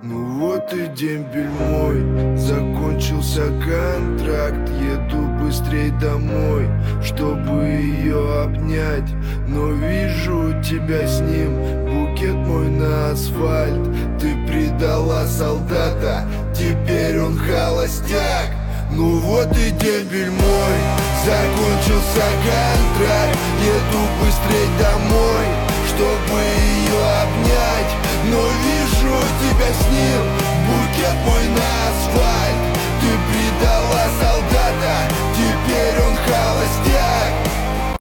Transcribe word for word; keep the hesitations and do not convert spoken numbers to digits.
Ну вот и дембель мой, закончился контракт. Еду быстрей домой, чтобы ее обнять. Но вижу тебя с ним, букет мой на асфальт. Ты предала солдата, теперь он холостяк. Ну вот и дембель мой, закончился контракт. Еду быстрей домой, чтобы ее обнять.